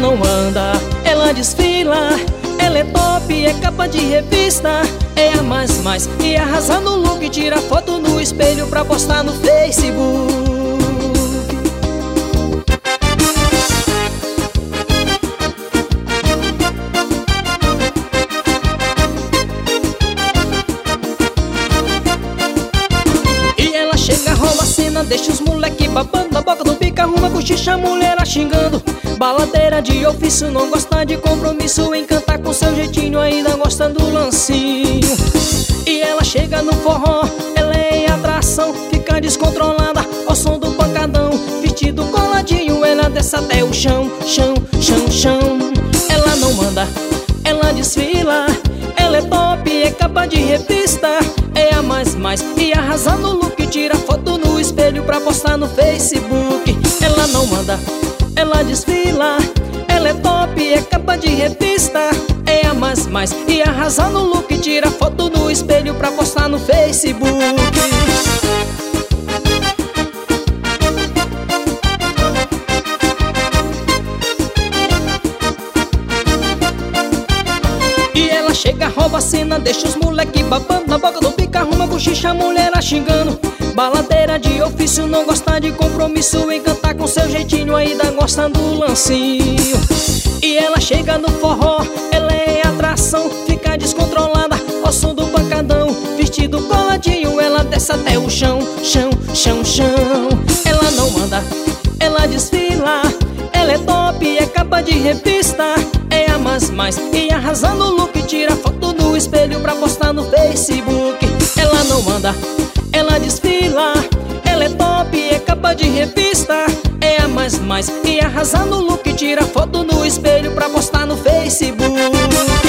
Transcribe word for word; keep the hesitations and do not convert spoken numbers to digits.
não anda, ela desfila. Ela é top, é capa de revista. É a mais mais e arrasa no look. Tira foto no espelho pra postar no Facebook. Chega, rouba a cena, deixa os moleque babando na boca do pica, arruma cochicha, a mulher xingando. Baladeira de ofício, não gosta de compromisso, encanta com seu jeitinho, ainda gosta do lancinho. E ela chega no forró, ela é atração, fica descontrolada ao som do pancadão. Vestido coladinho, ela desce até o chão, chão, chão, chão. Ela não manda, ela desfila. Ela é top, é capa de revista. É a mais mais e arrasa no look. Tira foto no espelho pra postar no Facebook. Ela não manda, ela desfila. Ela é top, é capa de revista. É a mais mais e arrasa no look. Tira foto no espelho pra postar no Facebook. Chega, rouba a cena, deixa os moleque babando na boca do pica, arruma cochicha, a mulher xingando. Baladeira de ofício, não gosta de compromisso, encanta com seu jeitinho, ainda gosta do lancinho. E ela chega no forró, ela é atração, fica descontrolada ao som do pancadão. Vestido coladinho, ela desce até o chão, chão, chão, chão. Ela não manda, ela desfila. Ela é top, é capa de revista. É a mais mais e arrasa no look. Tira foto no espelho pra postar no Facebook. Ela não manda, ela desfila. Ela é top, é capa de revista. É a mais mais e arrasa no look. Tira foto no espelho pra postar no Facebook.